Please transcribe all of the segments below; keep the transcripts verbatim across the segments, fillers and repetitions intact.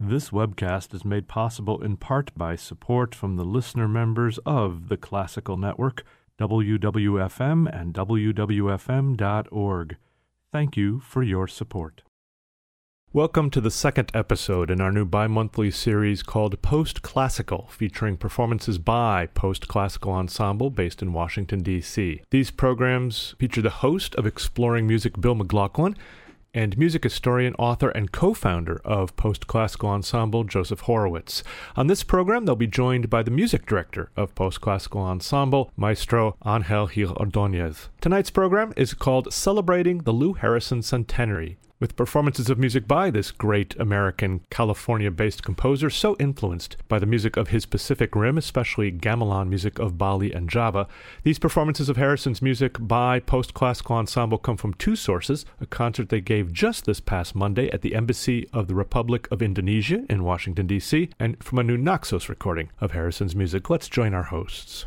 This webcast is made possible in part by support from the listener members of the Classical Network, W W F M and W W F M dot org. Thank you for your support. Welcome to the second episode in our new bi-monthly series called Post-Classical, featuring performances by Post-Classical Ensemble based in Washington, D C These programs feature the host of Exploring Music, Bill McLaughlin, and music historian, author, and co-founder of Post-Classical Ensemble, Joseph Horowitz. On this program, they'll be joined by the music director of Post-Classical Ensemble, Maestro Angel Gil Ordóñez. Tonight's program is called Celebrating the Lou Harrison Centenary, with performances of music by this great American, California-based composer, so influenced by the music of his Pacific Rim, especially gamelan music of Bali and Java. These performances of Harrison's music by Post-Classical Ensemble come from two sources: a concert they gave just this past Monday at the Embassy of the Republic of Indonesia in Washington, D C, and from a new Naxos recording of Harrison's music. Let's join our hosts.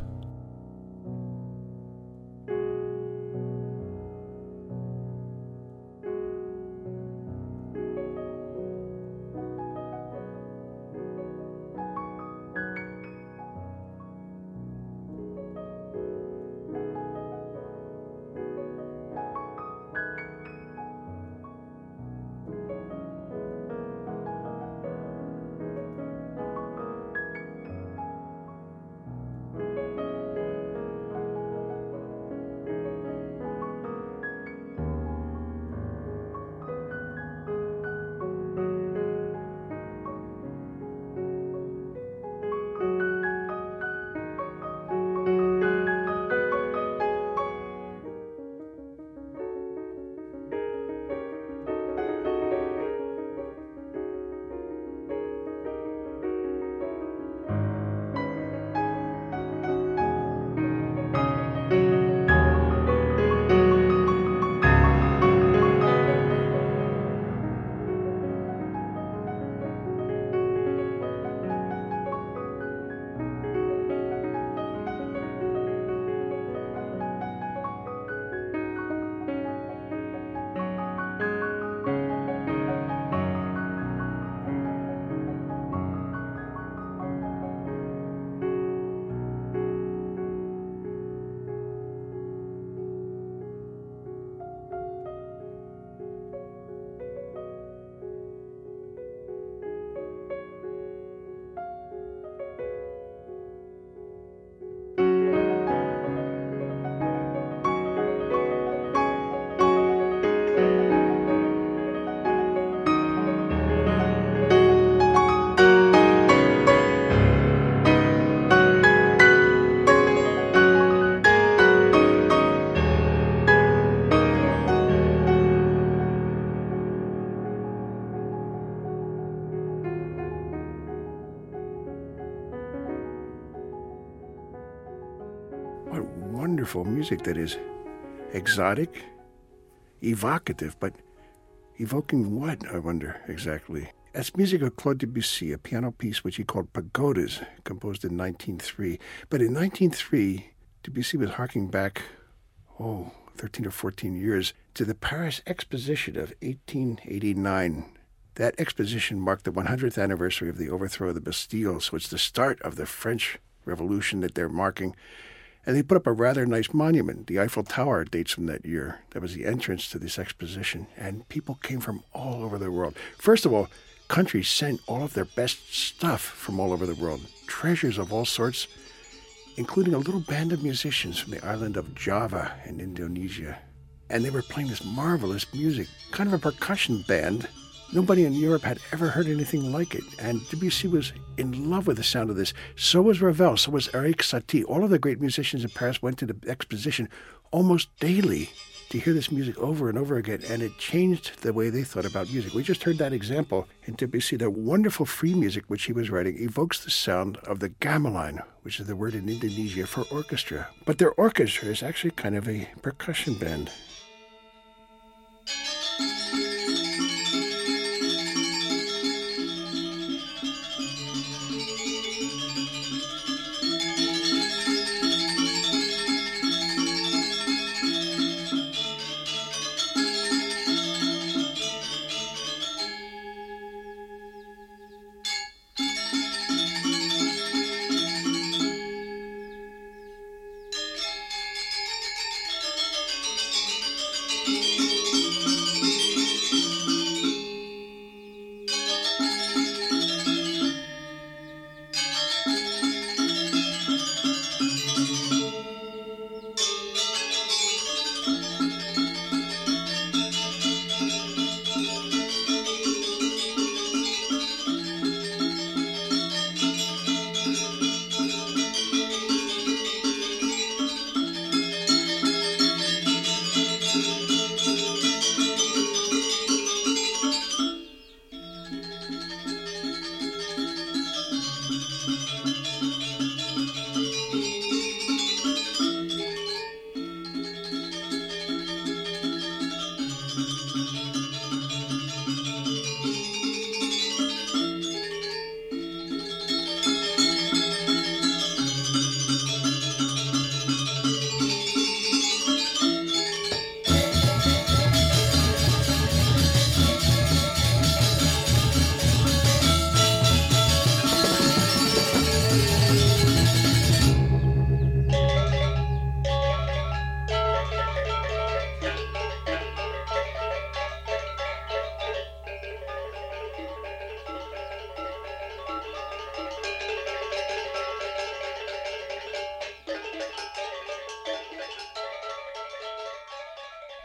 Wonderful music that is exotic, evocative, but evoking what, I wonder, exactly? That's music of Claude Debussy, a piano piece which he called Pagodas, composed in nineteen oh three. But in nineteen oh three, Debussy was harking back, oh, thirteen or fourteen years, to the Paris Exposition of eighteen eighty-nine. That exposition marked the one hundredth anniversary of the overthrow of the Bastille, so it's the start of the French Revolution that they're marking. And they put up a rather nice monument. The Eiffel Tower dates from that year. That was the entrance to this exposition. And people came from all over the world. First of all, countries sent all of their best stuff from all over the world. Treasures of all sorts, including a little band of musicians from the island of Java in Indonesia. And they were playing this marvelous music, kind of a percussion band. Nobody in Europe had ever heard anything like it, and Debussy was in love with the sound of this. So was Ravel, so was Erik Satie. All of the great musicians in Paris went to the exposition almost daily to hear this music over and over again, and it changed the way they thought about music. We just heard that example in Debussy. The wonderful free music which he was writing evokes the sound of the gamelan, which is the word in Indonesia for orchestra. But their orchestra is actually kind of a percussion band.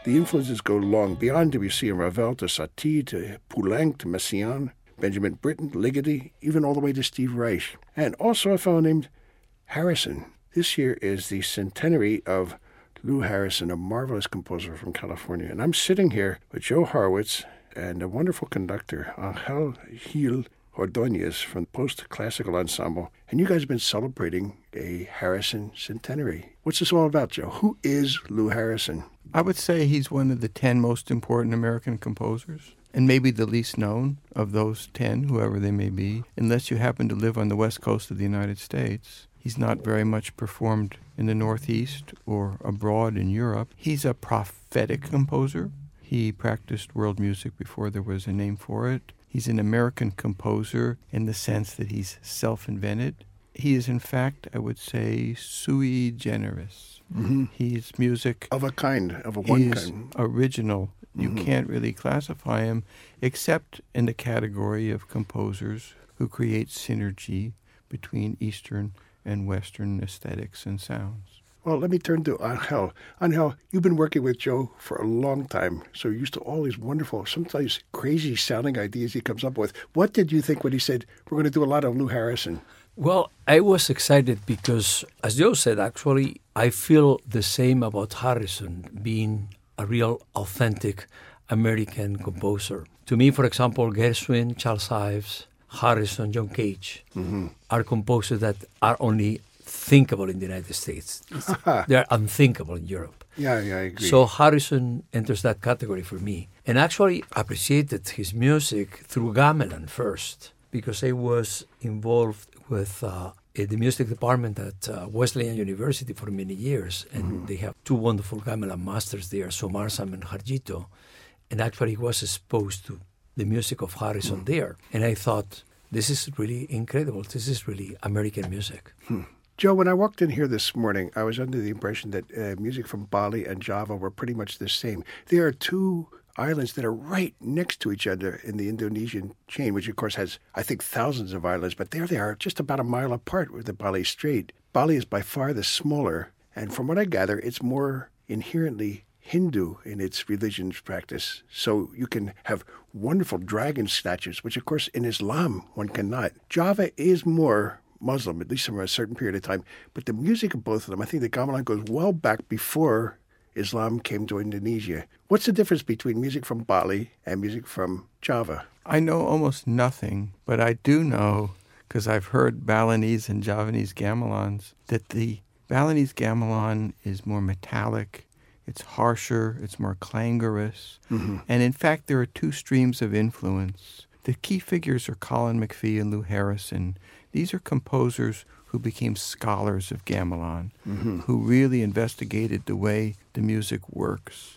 The influences go long beyond Debussy and Ravel to Satie, to Poulenc, to Messiaen, Benjamin Britten, Ligeti, even all the way to Steve Reich. And also a fellow named Harrison. This year is the centenary of Lou Harrison, a marvelous composer from California. And I'm sitting here with Joe Horowitz and a wonderful conductor, Angel Gil Ordonez from Post-Classical Ensemble. And you guys have been celebrating a Harrison centenary. What's this all about, Joe? Who is Lou Harrison? I would say he's one of the ten most important American composers, and maybe the least known of those ten, whoever they may be, unless you happen to live on the west coast of the United States. He's not very much performed in the Northeast or abroad in Europe. He's a prophetic composer. He practiced world music before there was a name for it. He's an American composer in the sense that he's self-invented. He is, in fact, I would say, sui generis. Mm-hmm. He's music Of a kind, of a one He's kind. original. You Mhm. can't really classify him except in the category of composers who create synergy between Eastern and Western aesthetics and sounds. Well, let me turn to Angel. Angel, you've been working with Joe for a long time, so you're used to all these wonderful, sometimes crazy-sounding ideas he comes up with. What did you think when he said, we're going to do a lot of Lou Harrison? Well, I was excited because, as Joe said, actually, I feel the same about Harrison being a real, authentic American composer. To me, for example, Gershwin, Charles Ives, Harrison, John Cage Mm-hmm. are composers that are only thinkable in the United States. They're unthinkable in Europe. Yeah, yeah, I agree. So Harrison enters that category for me. And actually appreciated his music through gamelan first, because I was involved with uh, in the music department at uh, Wesleyan University for many years. And Mm-hmm. they have two wonderful gamelan masters there, Somarsam and Harjito. And actually was exposed to the music of Harrison Mm. there. And I thought, this is really incredible. This is really American music. Hmm. Joe, when I walked in here this morning, I was under the impression that uh, music from Bali and Java were pretty much the same. There are two islands that are right next to each other in the Indonesian chain, which of course has, I think, thousands of islands, but there they are just about a mile apart with the Bali Strait. Bali is by far the smaller, and from what I gather, it's more inherently Hindu in its religious practice. So you can have wonderful dragon statues, which of course in Islam one cannot. Java is more Muslim, at least from a certain period of time. But the music of both of them, I think the gamelan goes well back before Islam came to Indonesia. What's the difference between music from Bali and music from Java? I know almost nothing, but I do know, because I've heard Balinese and Javanese gamelans, that the Balinese gamelan is more metallic, it's harsher, it's more clangorous. Mm-hmm. And in fact, there are two streams of influence. The key figures are Colin McPhee and Lou Harrison. These are composers who became scholars of gamelan, Mm-hmm. who really investigated the way the music works.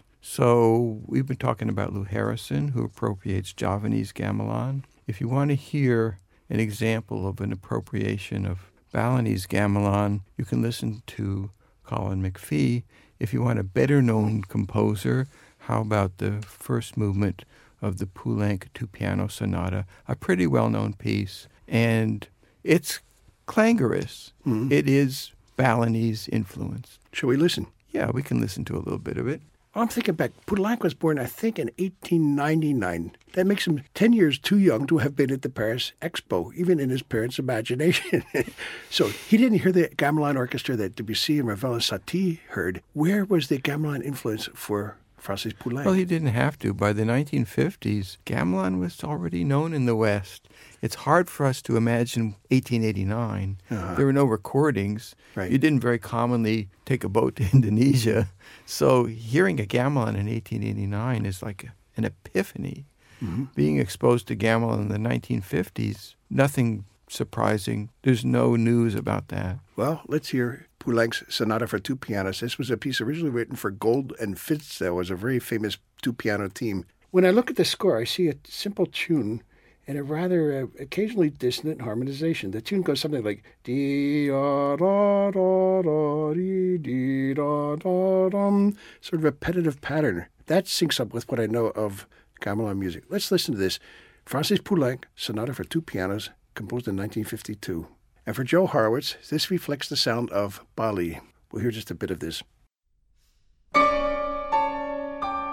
So we've been talking about Lou Harrison, who appropriates Javanese gamelan. If you want to hear an example of an appropriation of Balinese gamelan, you can listen to Colin McPhee. If you want a better-known composer, how about the first movement of the Poulenc two-piano sonata, a pretty well-known piece, and it's clangorous. Mm-hmm. It is Balinese influence. Shall we listen? Yeah, we can listen to a little bit of it. I'm thinking back. Poulenc was born, I think, in eighteen ninety-nine. That makes him ten years too young to have been at the Paris Expo, even in his parents' imagination. So he didn't hear the gamelan orchestra that Debussy and Ravel and Satie heard. Where was the gamelan influence for Francis Poulenc? Well, he didn't have to. By the nineteen fifties, gamelan was already known in the West. It's hard for us to imagine eighteen eighty-nine. Uh-huh. There were no recordings. Right. You didn't very commonly take a boat to Indonesia. So hearing a gamelan in eighteen eighty-nine is like an epiphany. Mm-hmm. Being exposed to gamelan in the nineteen fifties, nothing surprising. There's no news about that. Well, let's hear Poulenc's Sonata for Two Pianos. This was a piece originally written for Gold and Fitz. That was a very famous two-piano team. When I look at the score, I see a simple tune and a rather uh, occasionally dissonant harmonization. The tune goes something like dee da da da da dee dee da da dum, sort of repetitive pattern. That syncs up with what I know of gamelan music. Let's listen to this. Francis Poulenc, Sonata for Two Pianos, composed in nineteen fifty-two. And for Joe Horowitz, this reflects the sound of Bali. We'll hear just a bit of this.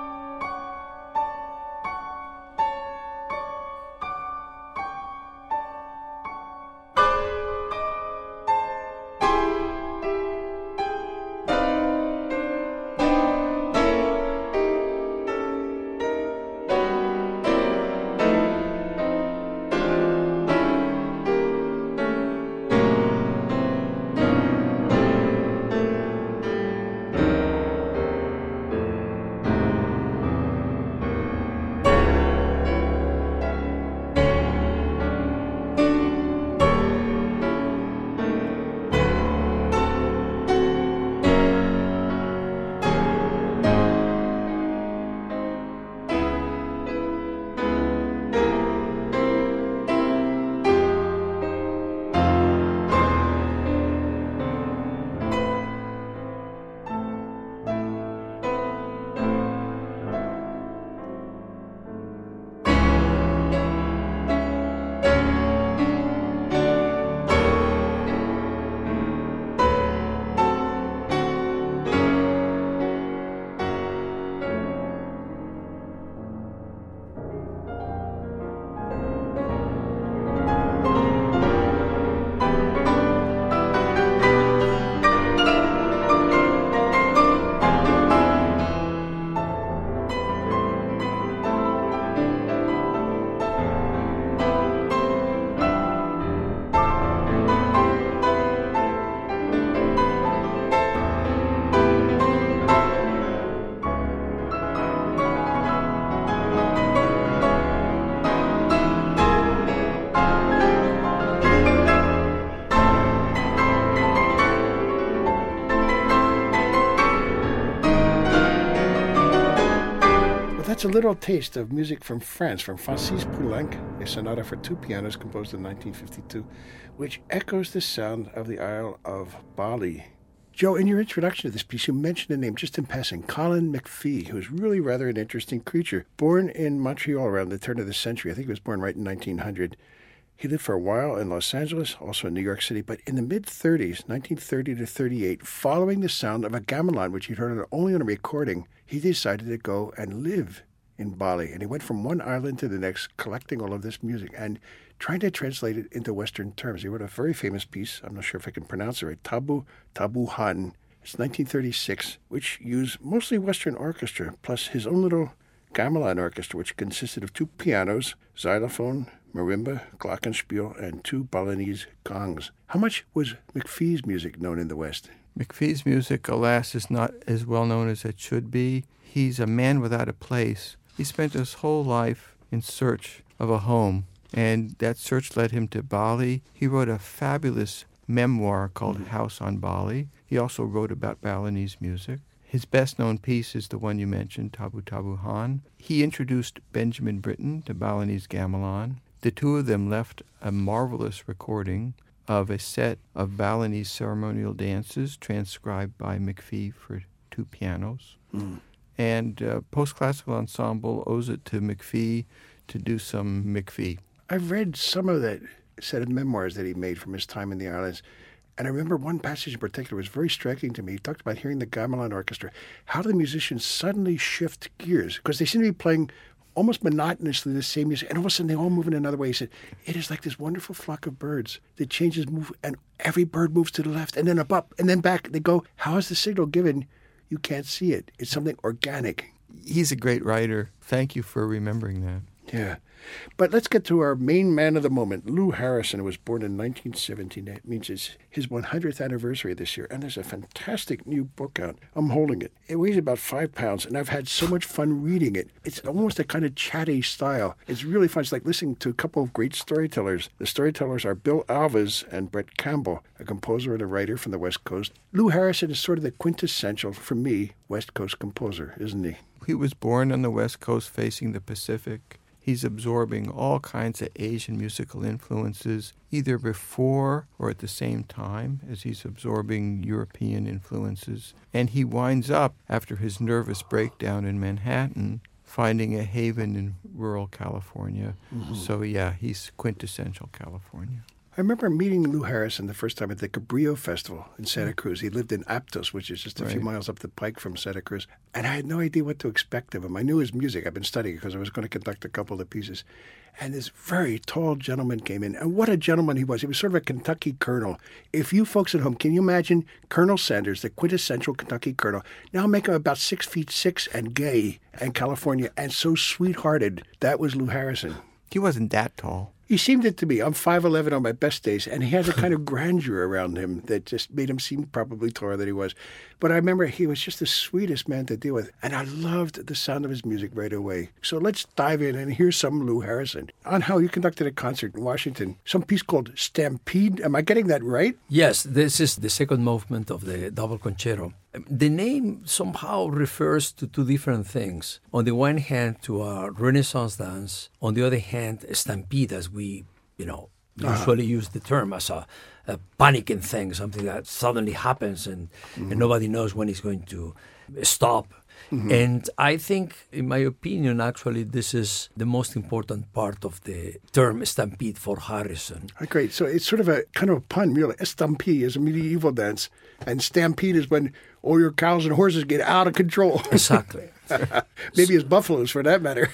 That's a little taste of music from France, from Francis Poulenc, a sonata for two pianos composed in nineteen fifty-two, which echoes the sound of the Isle of Bali. Joe, in your introduction to this piece, you mentioned a name just in passing, Colin McPhee, who's really rather an interesting creature. Born in Montreal around the turn of the century, I think he was born right in nineteen hundred. He lived for a while in Los Angeles, also in New York City, but in the mid-thirties, nineteen thirty to thirty-eight, following the sound of a gamelan, which he'd heard only on a recording, he decided to go and live in Bali. And he went from one island to the next, collecting all of this music and trying to translate it into Western terms. He wrote a very famous piece, I'm not sure if I can pronounce it right, Tabu Tabuhan. It's nineteen thirty-six, which used mostly Western orchestra, plus his own little gamelan orchestra, which consisted of two pianos, xylophone, marimba, glockenspiel, and two Balinese gongs. How much was McPhee's music known in the West? McPhee's music, alas, is not as well known as it should be. He's a man without a place. He spent his whole life in search of a home, and that search led him to Bali. He wrote a fabulous memoir called mm-hmm. House on Bali. He also wrote about Balinese music. His best-known piece is the one you mentioned, Tabu Tabuhan. He introduced Benjamin Britten to Balinese gamelan. The two of them left a marvelous recording of a set of Balinese ceremonial dances transcribed by McPhee for two pianos. Mm. And uh, Post-Classical Ensemble owes it to McPhee to do some McPhee. I've read some of that set of memoirs that he made from his time in the islands. And I remember one passage in particular was very striking to me. He talked about hearing the gamelan orchestra, how the musicians suddenly shift gears, because they seem to be playing almost monotonously the same music, and all of a sudden they all move in another way. He said, it is like this wonderful flock of birds that changes move, and every bird moves to the left, and then up, up, and then back. They go, how is the signal given? You can't see it. It's something organic. He's a great writer. Thank you for remembering that. Yeah. But let's get to our main man of the moment, Lou Harrison, who was born in nineteen seventeen. That means it's his one hundredth anniversary this year. And there's a fantastic new book out. I'm holding it. It weighs about five pounds, and I've had so much fun reading it. It's almost a kind of chatty style. It's really fun. It's like listening to a couple of great storytellers. The storytellers are Bill Alves and Brett Campbell, a composer and a writer from the West Coast. Lou Harrison is sort of the quintessential, for me, West Coast composer, isn't he? He was born on the West Coast facing the Pacific. He's absorbing all kinds of Asian musical influences, either before or at the same time as he's absorbing European influences. And he winds up, after his nervous breakdown in Manhattan, finding a haven in rural California. Mm-hmm. So, yeah, he's quintessential California. I remember meeting Lou Harrison the first time at the Cabrillo Festival in Santa Cruz. He lived in Aptos, which is just a right. few miles up the pike from Santa Cruz. And I had no idea what to expect of him. I knew his music. I've been studying it because I was going to conduct a couple of the pieces. And this very tall gentleman came in. And what a gentleman he was. He was sort of a Kentucky colonel. If you folks at home, can you imagine Colonel Sanders, the quintessential Kentucky colonel, now make him about six feet six and gay and California and so sweethearted? That was Lou Harrison. He wasn't that tall. He seemed it to be. I'm five eleven on my best days, and he had a kind of grandeur around him that just made him seem probably taller than he was. But I remember he was just the sweetest man to deal with, and I loved the sound of his music right away. So let's dive in and hear some Lou Harrison on how you conducted a concert in Washington, some piece called Stampede. Am I getting that right? Yes, this is the second movement of the double concerto. The name somehow refers to two different things. On the one hand, to a Renaissance dance. On the other hand, a stampede, as we, you know, usually uh-huh. use the term as a, a panicking thing, something that suddenly happens and, mm-hmm. and nobody knows when it's going to stop. Mm-hmm. And I think, in my opinion, actually, this is the most important part of the term stampede for Harrison. Great. So it's sort of a kind of a pun, really. Stampede is a medieval dance, and stampede is when all your cows and horses get out of control. Exactly. Maybe it's buffaloes, for that matter.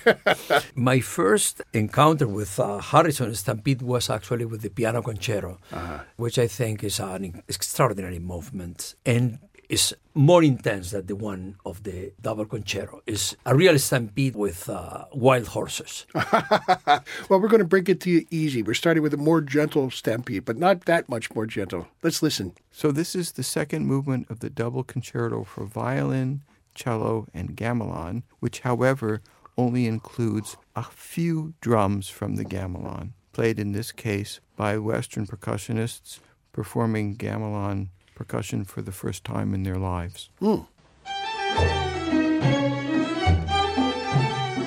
My first encounter with uh, Harrison Stampede was actually with the piano concerto, uh-huh. which I think is an extraordinary movement. And is more intense than the one of the double concerto. It's a real stampede with uh, wild horses. Well, we're going to break it to you easy. We're starting with a more gentle stampede, but not that much more gentle. Let's listen. So this is the second movement of the double concerto for violin, cello, and gamelan, which, however, only includes a few drums from the gamelan, played in this case by Western percussionists performing gamelan percussion for the first time in their lives. Mm.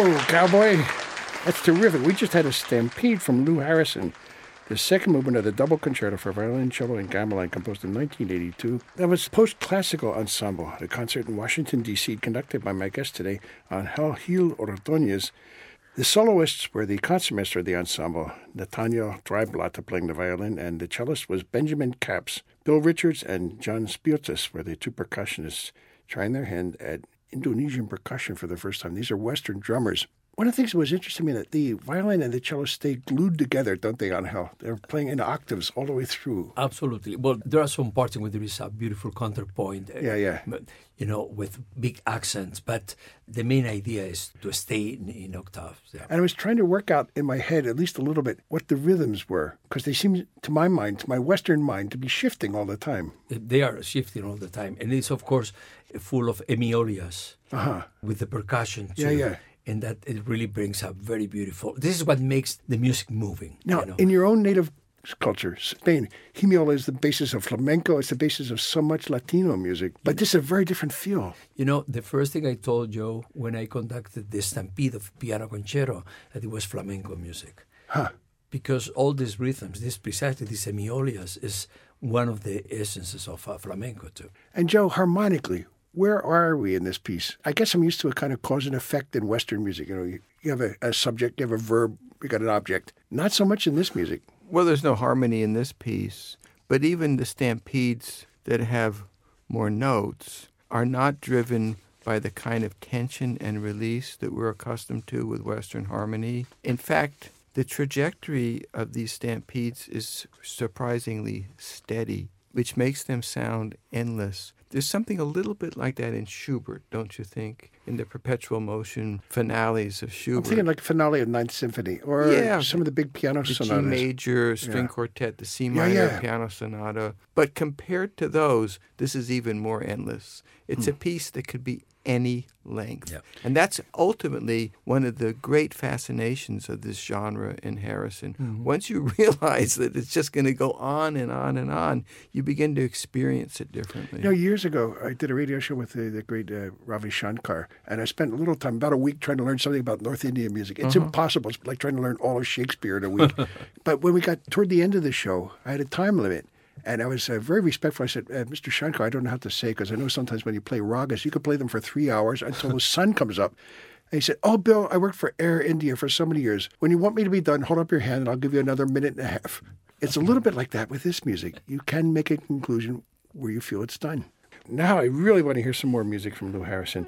Whoa, cowboy. That's terrific. We just had a stampede from Lou Harrison. The second movement of the double concerto for violin, cello, and gamelan, composed in nineteen eighty-two. That was Post-Classical Ensemble, the concert in Washington, D C, conducted by my guest today, Angel Gil Ordóñez. The soloists were the concertmaster of the ensemble, Nathaniel Dreiblatt, playing the violin, and the cellist was Benjamin Capps. Bill Richards and John Spiotis were the two percussionists trying their hand at Indonesian percussion for the first time. These are Western drummers. One of the things that was interesting to me that the violin and the cello stay glued together, don't they, Angel? They're playing in octaves all the way through. Absolutely. Well, there are some parts where there is a beautiful counterpoint. Yeah, yeah. But, you know, with big accents. But the main idea is to stay in, in octaves. Yeah. And I was trying to work out in my head, at least a little bit, what the rhythms were. Because they seem, to my mind, to my Western mind, to be shifting all the time. They are shifting all the time. And it's, of course, full of emiolias Uh-huh. with the percussion, too. Yeah, yeah. And that it really brings up very beautiful. This is what makes the music moving. Now, you know? in your own native culture, Spain, Himiola is the basis of flamenco. It's the basis of so much Latino music. But this is a very different feel. You know, the first thing I told Joe when I conducted the Stampede of Piano Concerto, that it was flamenco music. Huh. Because all these rhythms, this precisely, these semiolias, is one of the essences of uh, flamenco, too. And Joe, harmonically, where are we in this piece? I guess I'm used to a kind of cause and effect in Western music. You know, you, you have a, a subject, you have a verb, you got an object. Not so much in this music. Well, there's no harmony in this piece, but even the stampedes that have more notes are not driven by the kind of tension and release that we're accustomed to with Western harmony. In fact, the trajectory of these stampedes is surprisingly steady, which makes them sound endless. There's something a little bit like that in Schubert, don't you think? In the perpetual motion finales of Schubert. I'm thinking like finale of Ninth Symphony, or yeah, some of the big piano the sonatas. G major string Yeah. quartet, the C Yeah, minor yeah. piano sonata. But compared to those, this is even more endless. It's Hmm. a piece that could be any length. Yeah. And that's ultimately one of the great fascinations of this genre in Harrison. Mm-hmm. Once you realize that it's just going to go on and on and on, you begin to experience it differently. You know, years ago, I did a radio show with the, the great uh, Ravi Shankar, and I spent a little time, about a week, trying to learn something about North Indian music. It's Uh-huh. impossible. It's like trying to learn all of Shakespeare in a week. But when we got toward the end of the show, I had a time limit. And I was uh, very respectful. I said, uh, Mister Shankar, I don't know how to say, because I know sometimes when you play ragas, you could play them for three hours until the sun comes up. And he said, oh, Bill, I worked for Air India for so many years. When you want me to be done, hold up your hand and I'll give you another minute and a half. It's a little bit like that with this music. You can make a conclusion where you feel it's done. Now I really want to hear some more music from Lou Harrison.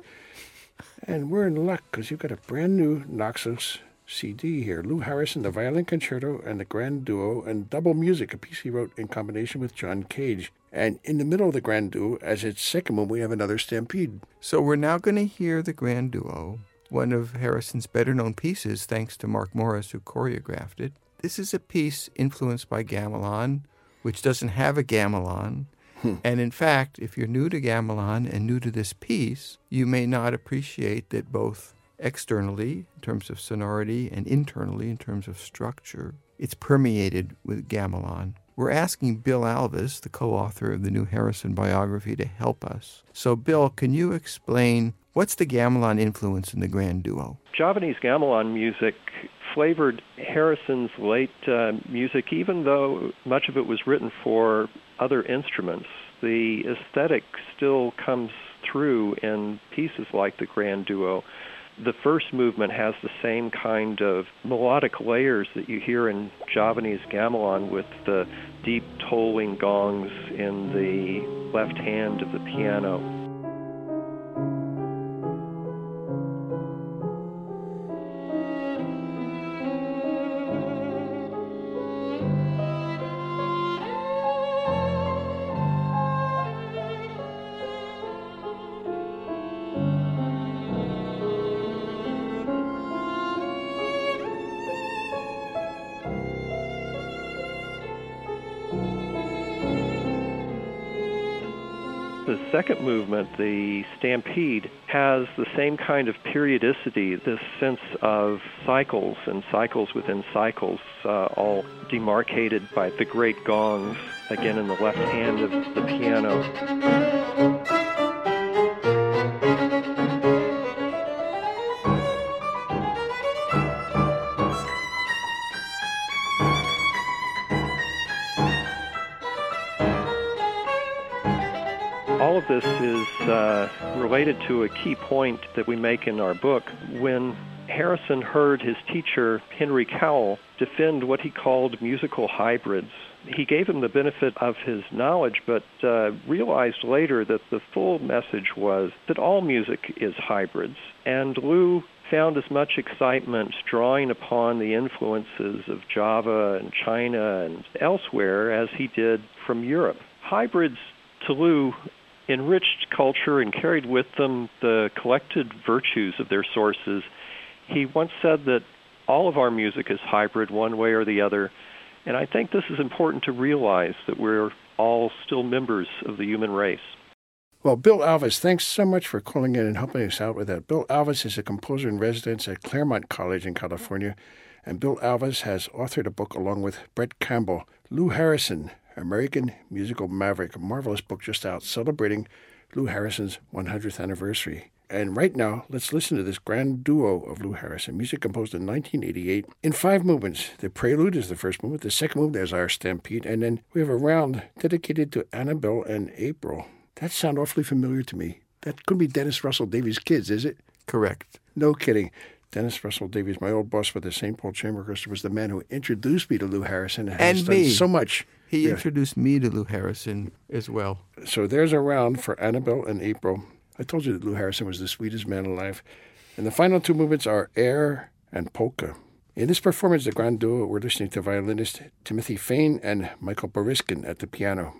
And we're in luck because you've got a brand new Naxos C D here. Lou Harrison, the Violin Concerto and the Grand Duo, and Double Music, a piece he wrote in combination with John Cage. And in the middle of the Grand Duo, as its second one, we have another Stampede. So we're now going to hear the Grand Duo, one of Harrison's better-known pieces, thanks to Mark Morris, who choreographed it. This is a piece influenced by gamelan, which doesn't have a gamelan. Hmm. And in fact, if you're new to gamelan and new to this piece, you may not appreciate that both externally, in terms of sonority, and internally, in terms of structure, it's permeated with gamelan. We're asking Bill Alves, the co-author of the new Harrison biography, to help us. So, Bill, can you explain what's the gamelan influence in the Grand Duo? Javanese gamelan music flavored Harrison's late uh, music, even though much of it was written for other instruments. The aesthetic still comes through in pieces like the Grand Duo. The first movement has the same kind of melodic layers that you hear in Javanese gamelan, with the deep tolling gongs in the left hand of the piano. The second movement, the Stampede, has the same kind of periodicity, this sense of cycles and cycles within cycles, uh, all demarcated by the great gongs, again in the left hand of the piano. uh, related to a key point that we make in our book. When Harrison heard his teacher, Henry Cowell, defend what he called musical hybrids, he gave him the benefit of his knowledge, but uh, realized later that the full message was that all music is hybrids. And Lou found as much excitement drawing upon the influences of Java and China and elsewhere as he did from Europe. Hybrids, to Lou, enriched culture and carried with them the collected virtues of their sources. He once said that all of our music is hybrid one way or the other, and I think this is important to realize, that we're all still members of the human race. Well, Bill Alves, thanks so much for calling in and helping us out with that. Bill Alves is a composer in residence at Claremont College in California, and Bill Alves has authored a book along with Brett Campbell, Lou Harrison, American Musical Maverick, a marvelous book just out celebrating Lou Harrison's one hundredth anniversary. And right now, let's listen to this grand duo of Lou Harrison, music composed in nineteen eighty-eight, in five movements. The Prelude is the first movement. The second movement is Our Stampede. And then we have a round dedicated to Annabelle and April. That sounds awfully familiar to me. That couldn't be Dennis Russell Davies' kids, is it? Correct. No kidding. Dennis Russell Davies, my old boss with the Saint Paul Chamber Orchestra, was the man who introduced me to Lou Harrison. And, and has me. Done so much. He yeah. introduced me to Lou Harrison as well. So there's a round for Annabelle and April. I told you that Lou Harrison was the sweetest man alive. And the final two movements are Air and Polka. In this performance, the grand duo, we're listening to violinist Timothy Fain and Michael Boriskin at the piano.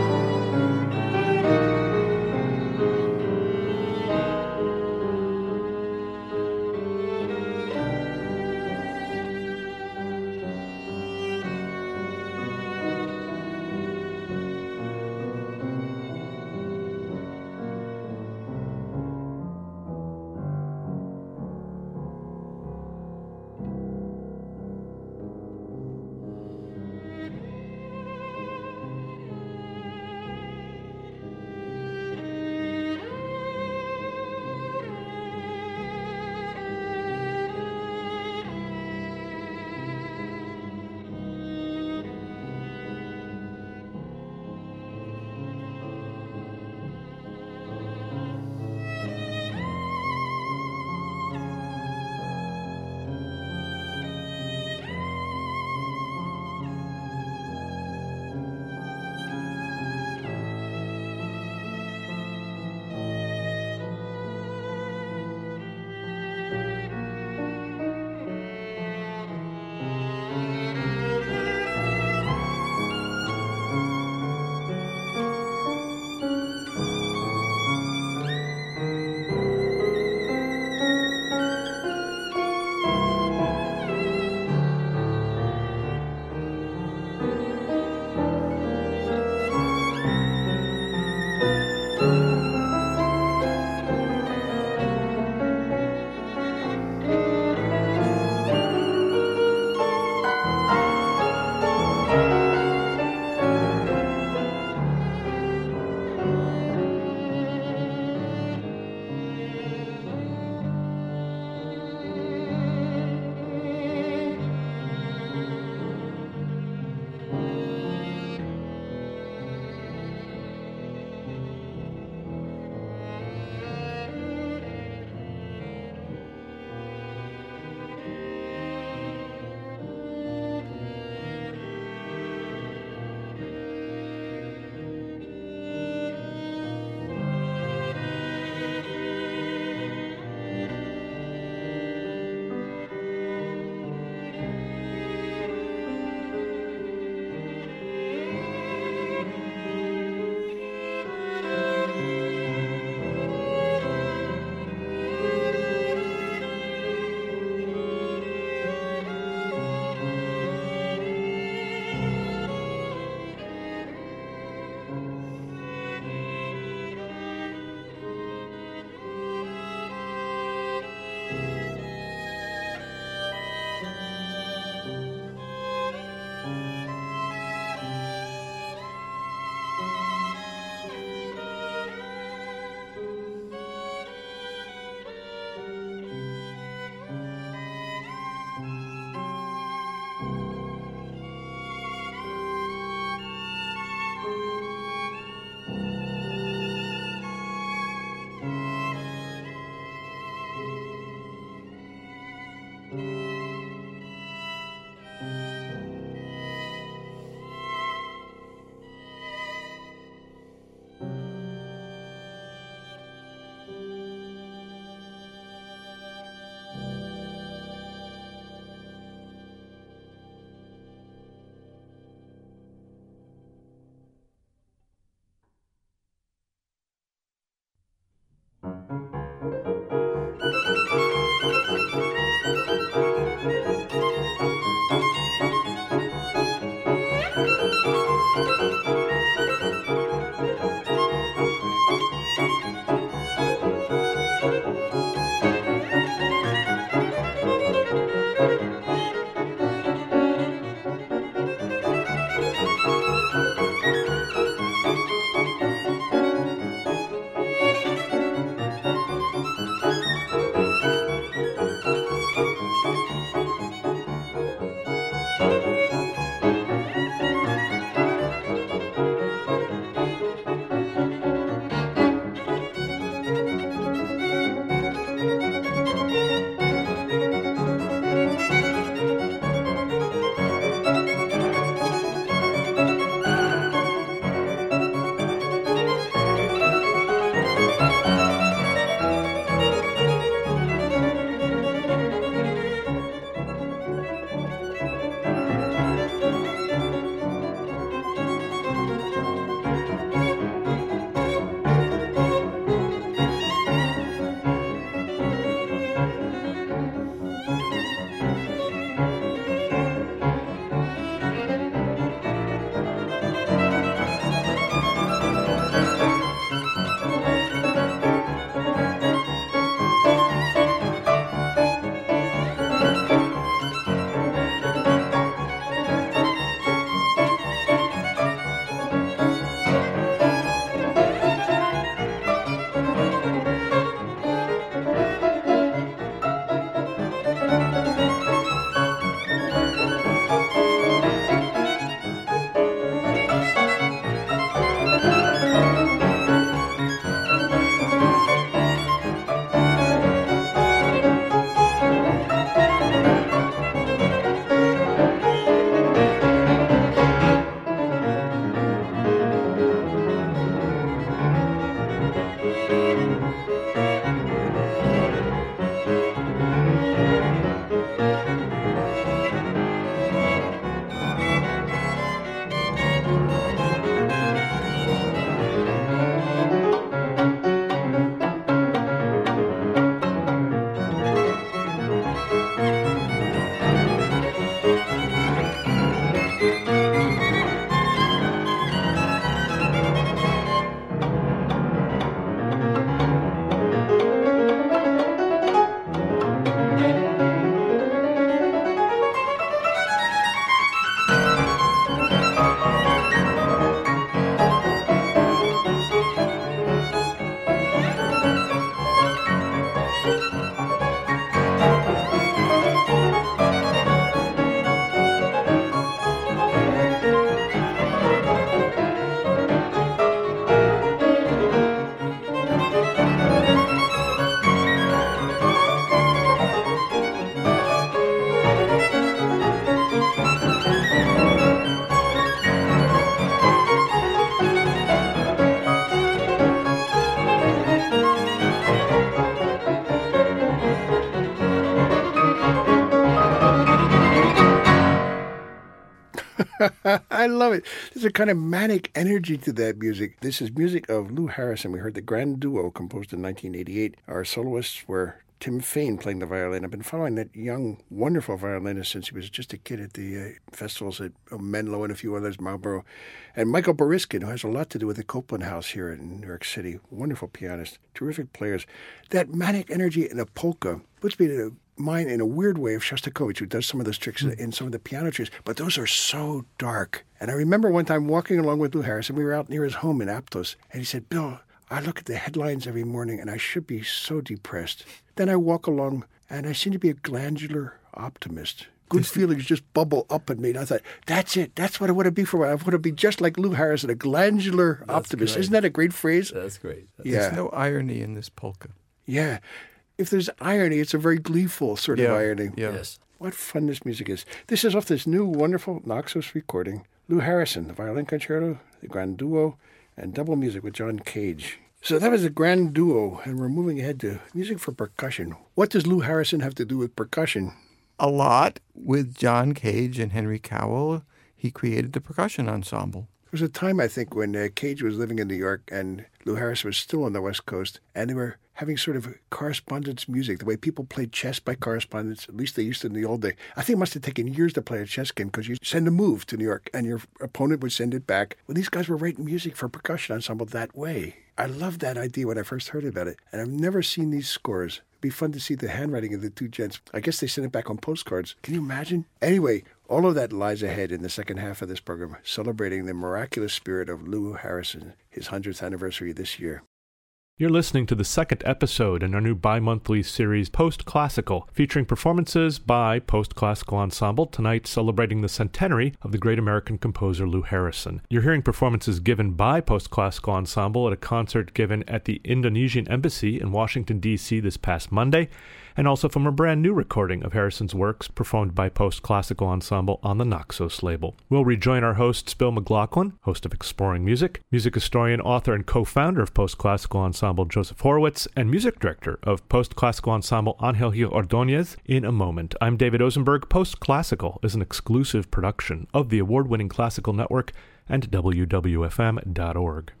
I love it. There's a kind of manic energy to that music. This is music of Lou Harrison. We heard the Grand Duo, composed in nineteen eighty-eight. Our soloists were Tim Fain playing the violin. I've been following that young, wonderful violinist since he was just a kid at the uh, festivals at Menlo and a few others, Marlborough. And Michael Boriskin, who has a lot to do with the Copeland House here in New York City. Wonderful pianist, terrific players. That manic energy in a polka puts me to mind in a weird way of Shostakovich, who does some of those tricks mm. in some of the piano tricks. But those are so dark. And I remember one time walking along with Lou Harrison. We were out near his home in Aptos. And he said, Bill, I look at the headlines every morning and I should be so depressed. Then I walk along and I seem to be a glandular optimist. Good feelings just bubble up in me. And I thought, that's it. That's what I want to be for a while. I want to be just like Lou Harrison, a glandular that's optimist. Great. Isn't that a great phrase? That's great. That's yeah. There's no irony in this polka. Yeah. If there's irony, it's a very gleeful sort yeah. of irony. Yeah. Yes. What fun this music is. This is off this new, wonderful Naxos recording. Lou Harrison, the violin concerto, the Grand Duo, and double music with John Cage. So that was a Grand Duo, and we're moving ahead to music for percussion. What does Lou Harrison have to do with percussion? A lot. With John Cage and Henry Cowell, he created the percussion ensemble. There was a time, I think, when uh, Cage was living in New York and Lou Harrison was still on the West Coast, and they were having sort of correspondence music, the way people played chess by correspondence, at least they used to in the old day. I think it must have taken years to play a chess game because you send a move to New York and your opponent would send it back. Well, these guys were writing music for percussion ensemble that way. I loved that idea when I first heard about it, and I've never seen these scores. It'd be fun to see the handwriting of the two gents. I guess they sent it back on postcards. Can you imagine? Anyway, all of that lies ahead in the second half of this program, celebrating the miraculous spirit of Lou Harrison, his hundredth anniversary this year. You're listening to the second episode in our new bi-monthly series, Post-Classical, featuring performances by Post-Classical Ensemble, tonight celebrating the centenary of the great American composer Lou Harrison. You're hearing performances given by Post-Classical Ensemble at a concert given at the Indonesian Embassy in Washington, D C this past Monday, and also from a brand new recording of Harrison's works performed by Post-Classical Ensemble on the Naxos label. We'll rejoin our hosts Bill McLaughlin, host of Exploring Music, music historian, author, and co-founder of Post-Classical Ensemble Joseph Horowitz, and music director of Post-Classical Ensemble Angel Gil Ordóñez in a moment. I'm David Osenberg. Post-Classical is an exclusive production of the award-winning Classical Network and W W F M dot org.